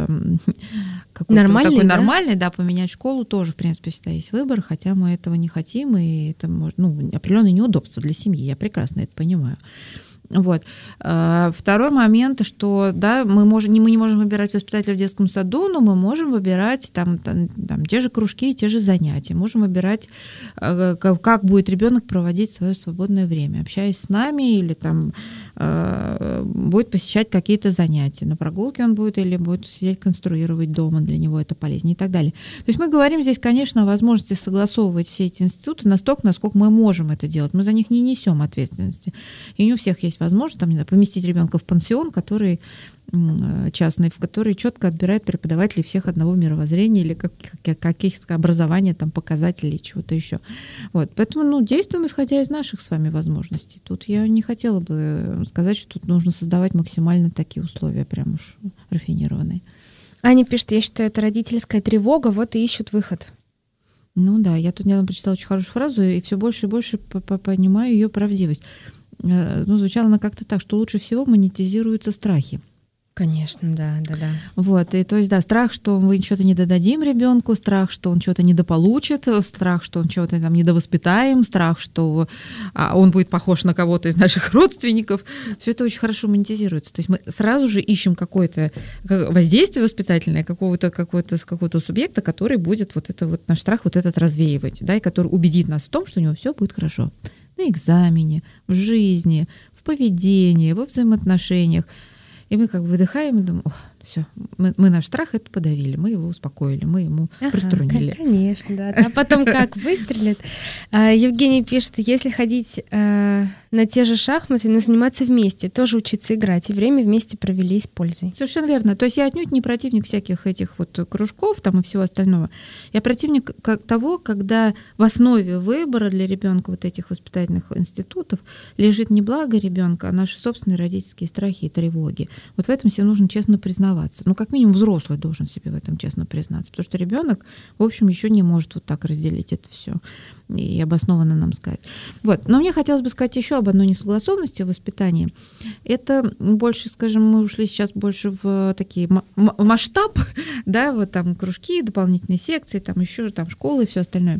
нормальной, да, поменять школу тоже, в принципе, всегда есть выбор, хотя мы этого не хотим, и это определенные неудобства для семьи, я прекрасно это понимаю. Вот. Второй момент, что да, мы не можем выбирать воспитателя в детском саду, но мы можем выбирать там те же кружки, те же занятия. Можем выбирать, как будет ребенок проводить свое свободное время, общаясь с нами или там будет посещать какие-то занятия. На прогулке он будет или будет сидеть конструировать дома, для него это полезнее и так далее. То есть мы говорим здесь, конечно, о возможности согласовывать все эти институты настолько, насколько мы можем это делать. Мы за них не несем ответственности. И не у всех есть возможность поместить ребенка в пансион, который частный, в который четко отбирает преподавателей всех одного мировоззрения или каких-то образования, там, показателей, чего-то еще. Вот. Поэтому действуем, исходя из наших с вами возможностей. Тут я не хотела бы сказать, что тут нужно создавать максимально такие условия, прям уж рафинированные. Аня пишет, я считаю, это родительская тревога, вот и ищут выход. Ну да, я тут недавно прочитала очень хорошую фразу, и все больше и больше понимаю ее правдивость. Звучала она как-то так, что лучше всего монетизируются страхи. Конечно, да. Вот, и то есть, да, страх, что мы что-то не додадим ребенку, страх, что он что-то недополучит, страх, что он чего-то там недовоспитаем, страх, что он будет похож на кого-то из наших родственников. Все это очень хорошо монетизируется. То есть мы сразу же ищем какое-то воздействие воспитательное, какого-то субъекта, который будет вот это вот наш страх вот этот развеивать, да, и который убедит нас в том, что у него все будет хорошо. На экзамене, в жизни, в поведении, во взаимоотношениях. И мы как бы выдыхаем и думаем, все, мы наш страх это подавили, мы его успокоили, мы ему приструнили. Конечно, да. А потом как выстрелит. Евгений пишет, если ходить на те же шахматы, но заниматься вместе, тоже учиться играть, и время вместе провели с пользой. Совершенно верно. То есть я отнюдь не противник всяких этих вот кружков там и всего остального. Я противник того, когда в основе выбора для ребенка вот этих воспитательных институтов лежит не благо ребенка, а наши собственные родительские страхи и тревоги. Вот в этом себе нужно честно признаваться. Как минимум взрослый должен себе в этом честно признаться, потому что ребенок, в общем, еще не может вот так разделить это все и обоснованно нам сказать. Вот. Но мне хотелось бы сказать еще об одной несогласованности в воспитании. Это больше, скажем, мы ушли сейчас больше в такие масштаб, да, вот там кружки, дополнительные секции, там еще там школы и все остальное.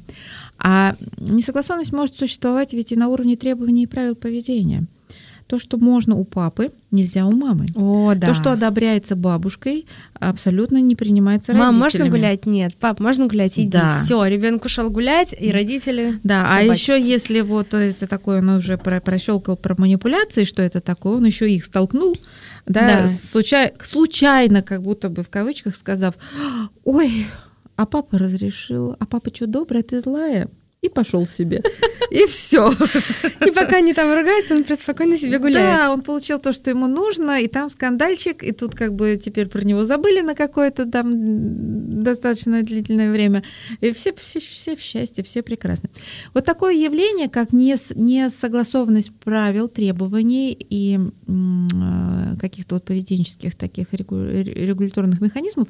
А несогласованность может существовать ведь и на уровне требований и правил поведения. То, что можно у папы, нельзя у мамы. О, да. То, что одобряется бабушкой, абсолютно не принимается родителями. Мам, можно гулять? Нет. Пап, можно гулять? Иди. Да. Все, ребенок ушел гулять, и родители. Да, а еще если вот это такое, он уже прощелкал про манипуляции, что это такое, он еще их столкнул, да. Случайно, как будто бы в кавычках сказав, ой, а папа разрешил, а папа что, добрая, ты злая? и пошел себе. И все. И пока они там ругаются, он просто спокойно себе гуляет. Да, он получил то, что ему нужно, и там скандальчик, и тут как бы теперь про него забыли на какое-то там достаточно длительное время. И все в счастье, все прекрасны. Вот такое явление, как несогласованность правил, требований и каких-то вот поведенческих таких регуляторных механизмов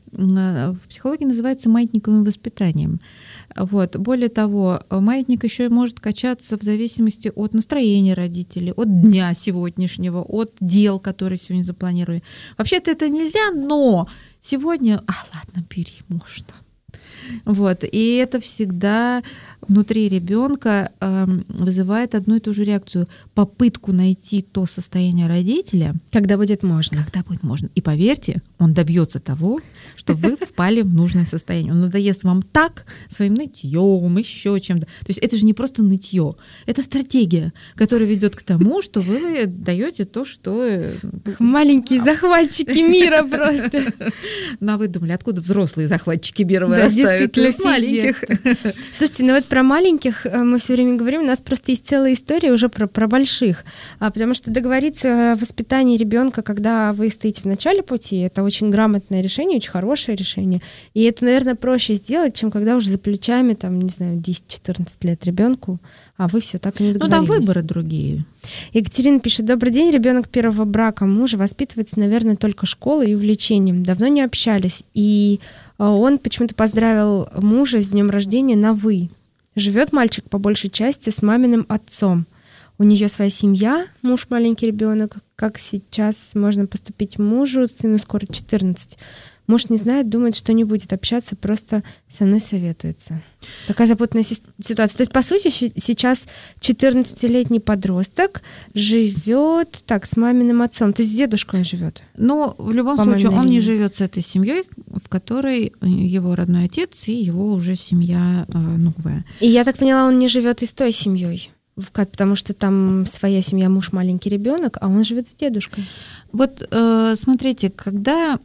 в психологии называется маятниковым воспитанием. Вот. Более того, маятник еще и может качаться в зависимости от настроения родителей, от дня сегодняшнего, от дел, которые сегодня запланировали. Вообще-то это нельзя, но сегодня, ладно, бери, можно. Вот. И это всегда внутри ребенка вызывает одну и ту же реакцию: попытку найти то состояние родителя, Когда будет можно. когда будет можно. И поверьте, он добьется того, что вы впали в нужное состояние. Он надоест вам так, своим нытьем, еще чем-то. То есть это же не просто нытье, это стратегия, которая ведет к тому, что вы даете то, что... Маленькие захватчики мира просто. Ну, а вы думали, откуда взрослые захватчики мира Да, вырастают? действительно, Из маленьких. Слушайте, ну вот про маленьких мы все время говорим, у нас просто есть целая история уже про больших, потому что договориться о воспитании ребенка, когда вы стоите в начале пути, это очень грамотное решение, очень хорошее решение, и это, наверное, проще сделать, чем когда уже за плечами, там, не знаю, 10-14 лет ребенку, а вы все так и не Ну, договорились. там выборы другие. Екатерина пишет: добрый день, ребенок первого брака мужа воспитывается, наверное, только школой и увлечением. Давно не общались, и он почему-то поздравил мужа с днем рождения на «вы». Живет мальчик по большей части с маминым отцом. У нее своя семья, муж маленький ребенок. Как сейчас можно поступить мужу? Сыну скоро 14. Муж не знает, думает, что не будет общаться, просто со мной советуется. Такая запутанная ситуация. То есть, по сути, сейчас 14-летний подросток живет так с маминым отцом. То есть с дедушкой он живет. Но в любом По случае маминой он не линии. живет с этой семьей, в которой его родной отец и его уже семья новая. И я так поняла, он не живет и с той семьей, потому что там своя семья, муж, маленький ребенок, а он живет с дедушкой. Вот смотрите, когда,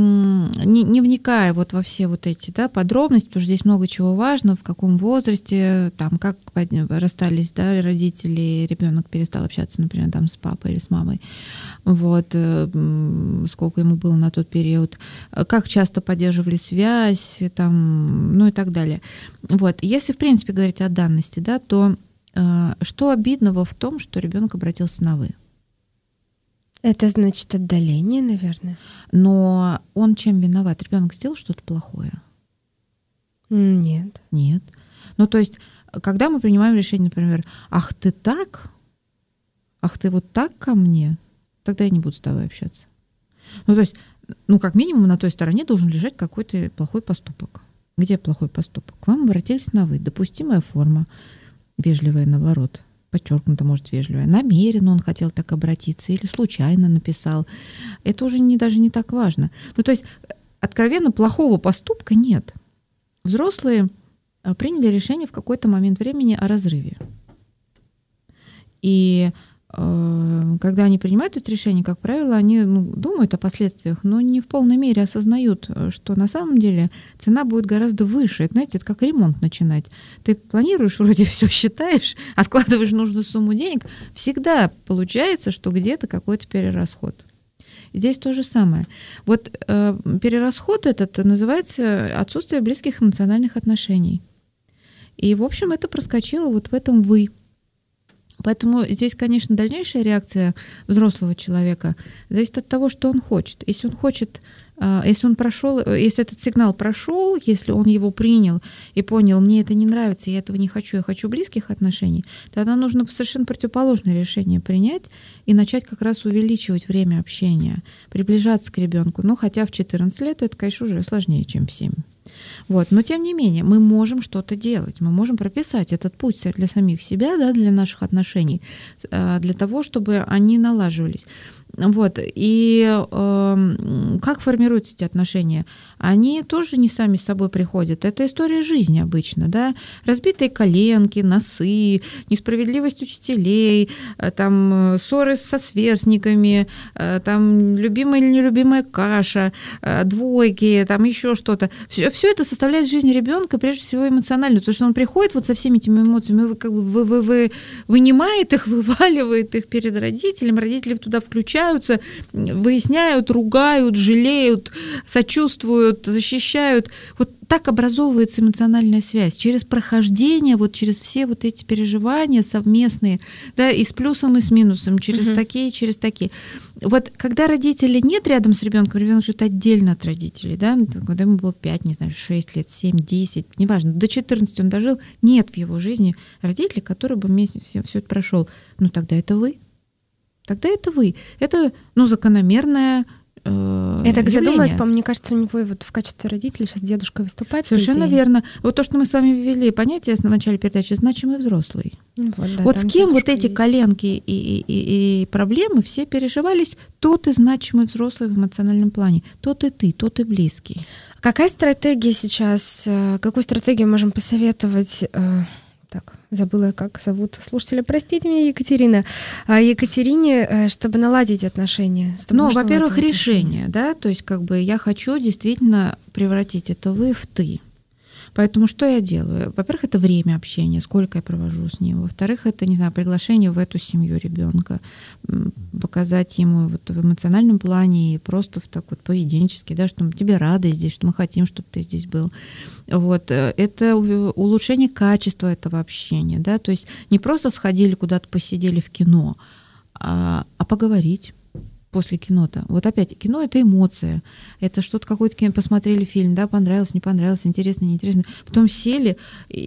не вникая вот во все вот эти подробности, потому что здесь много чего важно, в каком возрасте, там, как расстались родители, ребенок перестал общаться, например, там, с папой или с мамой, вот, сколько ему было на тот период, как часто поддерживали связь, там, ну и так далее. Вот. Если, в принципе, говорить о данности, то что обидного в том, что ребенок обратился на «вы»? Это значит отдаление, наверное. Но он чем виноват? Ребенок сделал что-то плохое? Нет. Нет. Ну, то есть, когда мы принимаем решение, например, ах, ты так? Ах, ты вот так ко мне? Тогда я не буду с тобой общаться. Ну, то есть, как минимум на той стороне должен лежать какой-то плохой поступок. Где плохой поступок? К вам обратились на «вы». Допустимая форма, вежливая, наоборот. Подчеркнуто, может, вежливая. Намеренно он хотел так обратиться или случайно написал. Это уже даже не так важно. Ну, то есть, откровенно плохого поступка нет. Взрослые приняли решение в какой-то момент времени о разрыве. И когда они принимают это решение, как правило, они думают о последствиях, но не в полной мере осознают, что на самом деле цена будет гораздо выше. Это, знаете, это как ремонт начинать. Ты планируешь, вроде все считаешь, откладываешь нужную сумму денег, всегда получается, что где-то какой-то перерасход. И здесь то же самое. Вот перерасход этот называется отсутствие близких эмоциональных отношений. И, в общем, это проскочило вот в этом «вы». Поэтому здесь, конечно, дальнейшая реакция взрослого человека зависит от того, что он хочет. Если он хочет, если он прошел, если этот сигнал прошел, если он его принял и понял, мне это не нравится, я этого не хочу, я хочу близких отношений, тогда нужно совершенно противоположное решение принять и начать как раз увеличивать время общения, приближаться к ребенку. Ну, хотя в 14 лет это, конечно, уже сложнее, чем в 7. Вот. Но тем не менее, мы можем что-то делать, мы можем прописать этот путь для самих себя, для наших отношений, для того, чтобы они налаживались. Вот. И как формируются эти отношения? Они тоже не сами с собой приходят. Это история жизни обычно, да? Разбитые коленки, носы, несправедливость учителей, там, ссоры со сверстниками, там, любимая или нелюбимая каша, двойки, там еще что-то. Все это составляет жизнь ребенка, прежде всего эмоциональную, потому что он приходит вот со всеми этими эмоциями, вы вынимает их, вываливает их перед родителем, родители туда включаются, выясняют, ругают, жалеют, сочувствуют, защищают. Вот так образовывается эмоциональная связь через прохождение, вот через все вот эти переживания совместные, да, и с плюсом, и с минусом, через такие, через такие. Вот когда родителей нет рядом с ребенком, ребенок живет отдельно от родителей, да, когда ему было 5, не знаю, 6 лет, 7, 10, неважно, до 14 он дожил, нет в его жизни родителей, который бы вместе все это прошел. Ну тогда это вы. Тогда это вы. Это, закономерное Я так задумалась, явление. мне кажется, у него вот в качестве родителя сейчас дедушка выступает. Совершенно верно. Вот то, что мы с вами ввели понятие в начале передачи, значимый взрослый. Вот с кем вот эти коленки и проблемы все переживались, тот и значимый взрослый в эмоциональном плане. Тот и ты, тот и близкий. Какая стратегия сейчас, какую стратегию можем посоветовать? Так, забыла, как зовут слушателя. Простите меня, Екатерина. Екатерине, чтобы наладить отношения. Во-первых, решение, да, то есть я хочу действительно превратить это вы в ты. Поэтому что я делаю? Во-первых, это время общения, сколько я провожу с ним. Во-вторых, это, не знаю, приглашение в эту семью ребенка, показать ему вот в эмоциональном плане и просто так вот поведенчески, да, что мы тебе рады здесь, что мы хотим, чтобы ты здесь был. Вот. Это улучшение качества этого общения, да, то есть не просто сходили куда-то, посидели в кино, а поговорить. После кино-то. Вот опять, кино — это эмоция. Это что-то, какой-то кино, посмотрели фильм, да, понравилось, не понравилось, интересно, неинтересно. Потом сели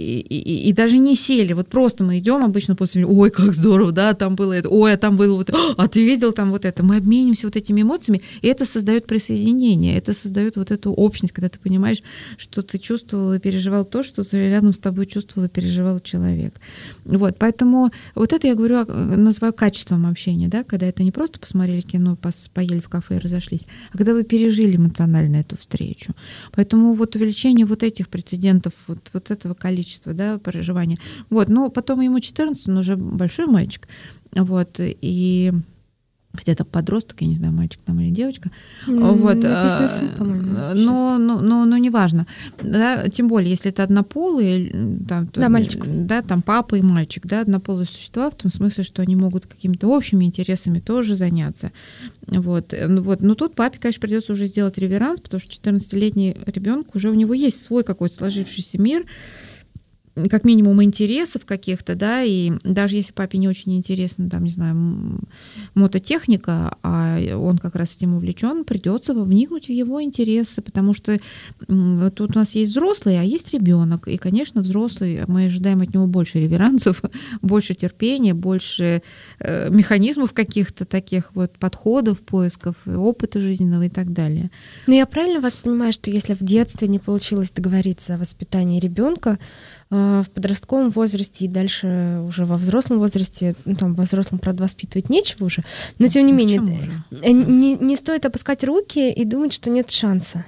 и даже не сели. Вот просто мы идем обычно после фильма, ой, как здорово, да, там было это, ой, а там было вот это, а ты видел там вот это. Мы обменимся вот этими эмоциями, и это создает присоединение, это создает вот эту общность, когда ты понимаешь, что ты чувствовал и переживал то, что рядом с тобой чувствовал и переживал человек. Вот, поэтому вот это я говорю, называю качеством общения, да, когда это не просто посмотрели кино, поели в кафе и разошлись, а когда вы пережили эмоционально эту встречу. Поэтому вот увеличение вот этих прецедентов, вот этого количества, да, проживания. Вот, но потом ему 14, он уже большой мальчик, вот, и хотя это подросток, я не знаю, мальчик там или девочка. Вот, написано сын, по-моему. но неважно. Да, тем более, если это однополые, мальчик. Да, там папа и мальчик, да, однополые существа, в том смысле, что они могут какими-то общими интересами тоже заняться. Вот. Но тут папе, конечно, придется уже сделать реверанс, потому что 14-летний ребенок уже у него есть свой какой-то сложившийся мир, как минимум интересов каких-то, да, и даже если папе не очень интересно, там, не знаю, мототехника, а он как раз этим увлечен, придется вникнуть в его интересы, потому что тут у нас есть взрослый, а есть ребенок, и, конечно, взрослый, мы ожидаем от него больше реверансов, больше терпения, больше механизмов каких-то таких вот подходов, поисков, опыта жизненного и так далее. Но я правильно вас понимаю, что если в детстве не получилось договориться о воспитании ребенка, в подростковом возрасте и дальше уже во взрослом возрасте, там во взрослом, правда, воспитывать нечего уже, но тем не менее, не стоит опускать руки и думать, что нет шанса.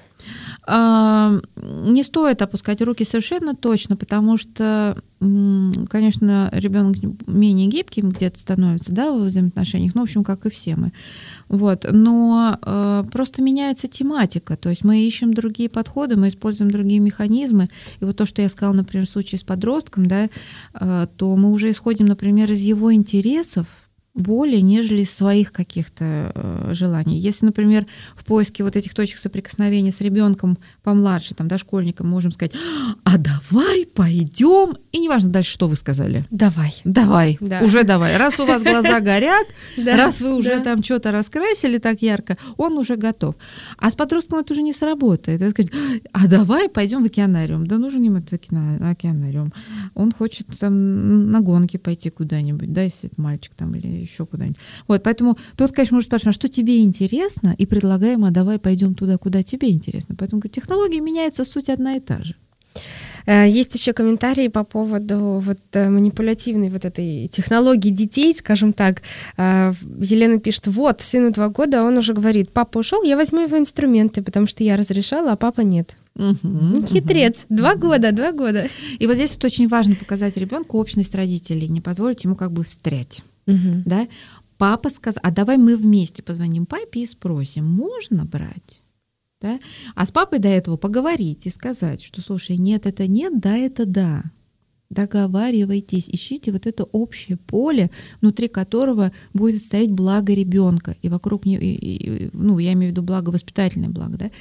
Не стоит опускать руки совершенно точно, потому что, конечно, ребенок менее гибким где-то становится, да, во взаимоотношениях, ну, в общем, как и все мы. Вот. Но просто меняется тематика, то есть мы ищем другие подходы, мы используем другие механизмы. И вот то, что я сказала, например, в случае с подростком, да, то мы уже исходим, например, из его интересов, более, нежели своих каких-то желаний. Если, например, в поиске вот этих точек соприкосновения с ребенком помладше, там, да, школьником, можем сказать, а давай пойдем, и неважно дальше, что вы сказали. Давай. Да. Уже давай. Раз у вас глаза горят, раз вы уже там что-то раскрасили так ярко, он уже готов. А с подростком это уже не сработает. Вы сказать, а давай пойдем в океанариум. Да нужен ему этот океанариум. Он хочет там на гонки пойти куда-нибудь, да, если это мальчик там или еще куда-нибудь. Вот, поэтому тот, конечно, может спрашивать, а что тебе интересно, и предлагаем, а давай пойдем туда, куда тебе интересно. Поэтому технология меняется, суть одна и та же. Есть еще комментарии по поводу манипулятивной этой технологии детей, скажем так. Елена пишет, сыну 2 года, он уже говорит, папа ушел, я возьму его инструменты, потому что я разрешала, а папа нет. Хитрец. 2 года. И вот здесь очень важно показать ребенку общность родителей, не позволить ему встрять. Да? Папа сказал, а давай мы вместе позвоним папе и спросим, можно брать? Да? А с папой до этого поговорить и сказать, что, слушай, нет, это нет, да, это да. Договаривайтесь, ищите это общее поле, внутри которого будет стоять благо ребенка, и вокруг него, я имею в виду благо, воспитательное благо, да?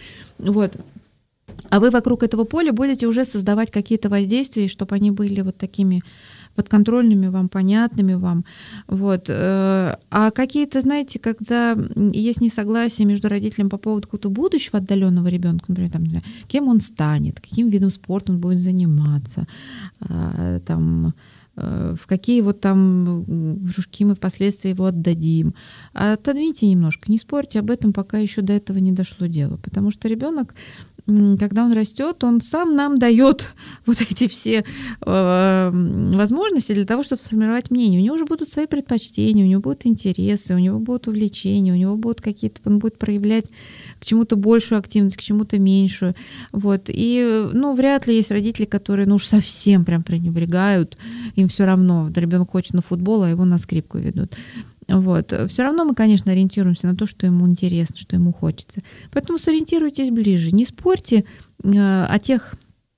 А вы вокруг этого поля будете уже создавать какие-то воздействия, чтобы они были такими подконтрольными вам, понятными вам. А какие-то, знаете, когда есть несогласие между родителями по поводу какого-то будущего отдаленного ребенка, например, не знаю, кем он станет, каким видом спорта он будет заниматься, в какие кружки мы впоследствии его отдадим. Отодвиньте немножко, не спорьте об этом, пока еще до этого не дошло дело. Потому что ребенок, когда он растет, он сам нам дает эти все возможности для того, чтобы сформировать мнение. У него уже будут свои предпочтения, у него будут интересы, у него будут увлечения, у него будут он будет проявлять к чему-то большую активность, к чему-то меньшую. И вряд ли есть родители, которые уж совсем прям пренебрегают, им все равно. Ребенок хочет на футбол, а его на скрипку ведут. Все равно мы, конечно, ориентируемся на то, что ему интересно, что ему хочется. Поэтому сориентируйтесь ближе. Не спорьте о тех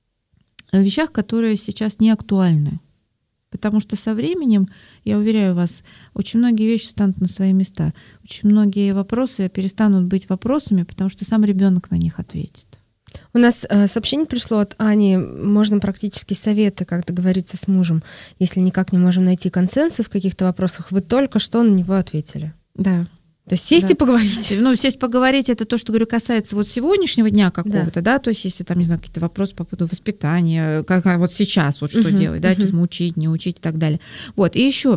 вещах, которые сейчас не актуальны. Потому что со временем, я уверяю вас, очень многие вещи встанут на свои места. Очень многие вопросы перестанут быть вопросами, потому что сам ребенок на них ответит. У нас сообщение пришло от Ани. Можно практически советы, как договориться с мужем, если никак не можем найти консенсус в каких-то вопросах. Вы только что на него ответили. Да. То есть сесть и поговорить. Сесть поговорить, это то, что, говорю, касается сегодняшнего дня какого-то, да, то есть если не знаю, какие-то вопросы по поводу воспитания, как сейчас что делать, да, учить, не учить и так далее. И еще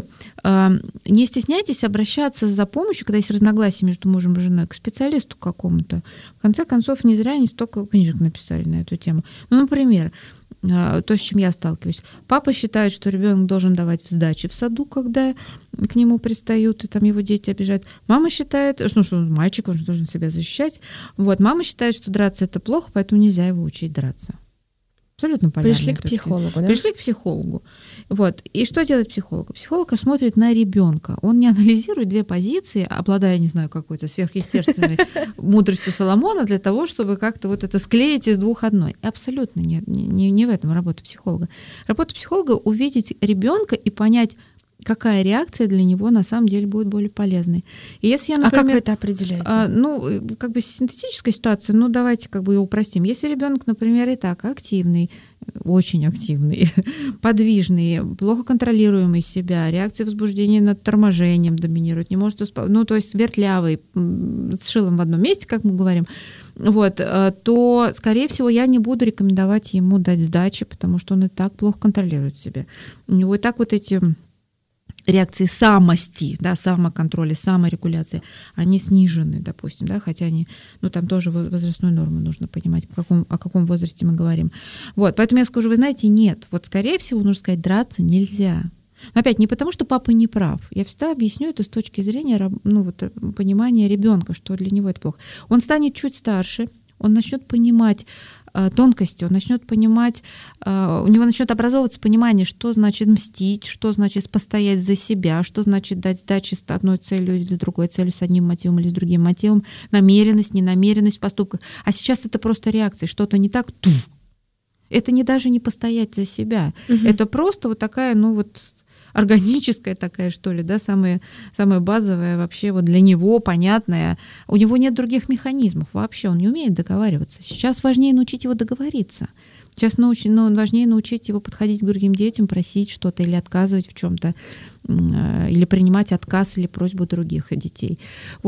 не стесняйтесь обращаться за помощью, когда есть разногласия между мужем и женой, к специалисту какому-то. В конце концов, не зря они столько книжек написали на эту тему. Например, то, с чем я сталкиваюсь. Папа считает, что ребенок должен давать сдачи в саду, когда к нему пристают, и его дети обижают. Мама считает, что он мальчик, он же должен себя защищать. Мама считает, что драться это плохо, поэтому нельзя его учить драться. Абсолютно полярные. Пришли к психологу, да? Пришли к психологу. И что делает психолог? Психолог смотрит на ребенка. Он не анализирует 2 позиции, обладая, не знаю, какой-то сверхъестественной мудростью Соломона для того, чтобы как-то это склеить из 2 одной. Абсолютно нет. Не в этом работа психолога. Работа психолога — увидеть ребенка и понять, какая реакция для него на самом деле будет более полезной. И если я, например, как вы это определяете? Синтетическая ситуация, давайте ее упростим. Если ребенок, например, и так активный, очень активный, подвижный, плохо контролируемый себя, реакция возбуждения над торможением доминирует, не может то есть вертлявый, с шилом в одном месте, как мы говорим, то, скорее всего, я не буду рекомендовать ему дать сдачи, потому что он и так плохо контролирует себя. У него и так эти реакции самости, да, самоконтроля, саморегуляции, они снижены, допустим, да, хотя они, там тоже возрастную норму нужно понимать, о каком возрасте мы говорим. Поэтому я скажу, вы знаете, нет, скорее всего, нужно сказать, драться нельзя. Но опять, не потому, что папа не прав. Я всегда объясню это с точки зрения, понимания ребенка, что для него это плохо. Он станет чуть старше, он начнет понимать тонкости, он начнет понимать, у него начнет образовываться понимание, что значит мстить, что значит постоять за себя, что значит дать сдачи с одной целью или с другой целью, с одним мотивом или с другим мотивом, намеренность, ненамеренность в поступках. А сейчас это просто реакция, что-то не так, это даже не постоять за себя, это просто такая, органическая такая, что ли, да, самая базовая вообще для него понятная. У него нет других механизмов вообще, он не умеет договариваться. Сейчас важнее научить его договориться. Сейчас важнее научить его подходить к другим детям, просить что-то или отказывать в чем-то, или принимать отказ или просьбу других детей.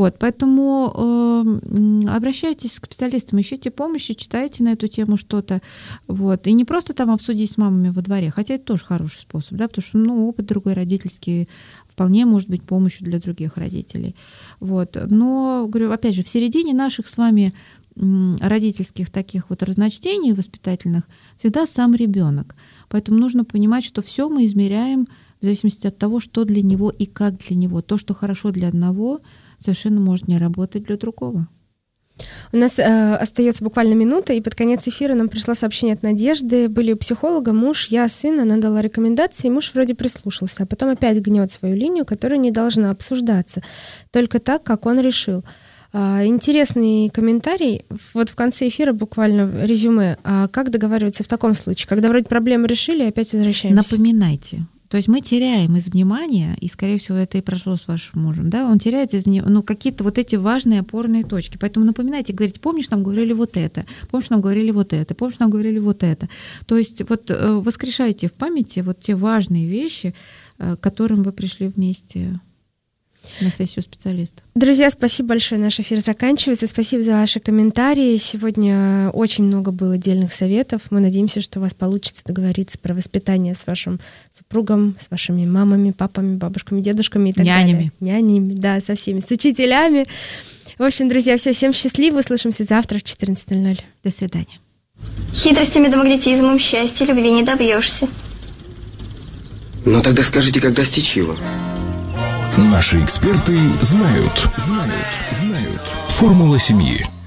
Поэтому обращайтесь к специалистам, ищите помощи, читайте на эту тему что-то. И не просто обсудить с мамами во дворе, хотя это тоже хороший способ, да, потому что опыт другой родительский вполне может быть помощью для других родителей. Но, говорю, опять же, в середине наших с вами родительских таких вот разночтений воспитательных всегда сам ребенок. Поэтому нужно понимать, что все мы измеряем в зависимости от того, что для него и как для него. То, что хорошо для одного, совершенно может не работать для другого. У нас остается буквально минута, и под конец эфира нам пришло сообщение от Надежды. Были у психолога муж, я, сын, она дала рекомендации, и муж вроде прислушался, а потом опять гнет свою линию, которая не должна обсуждаться, только так, как он решил. Интересный комментарий. Вот в конце эфира буквально резюме. Как договариваться в таком случае, когда вроде проблемы решили, и опять возвращаемся? Напоминайте. То есть мы теряем из внимания, и, скорее всего, это и прошло с вашим мужем, да, он теряет из внимания, какие-то вот эти важные опорные точки. Поэтому напоминайте, говорите, помнишь, нам говорили вот это, помнишь, нам говорили вот это, помнишь, нам говорили вот это. То есть вот воскрешайте в памяти вот те важные вещи, к которым вы пришли вместе на сессию специалистов. Друзья, спасибо большое. Наш эфир заканчивается. Спасибо за ваши комментарии. Сегодня очень много было отдельных советов. Мы надеемся, что у вас получится договориться про воспитание с вашим супругом, с вашими мамами, папами, бабушками, дедушками и так далее. Нянями, да, со всеми, с учителями. В общем, друзья, всем счастливо. Услышимся завтра в 14:00. До свидания. Хитростями да магнетизмом счастья любви не добьешься. Ну тогда скажите, как достичь его? Наши эксперты знают. Формула семьи.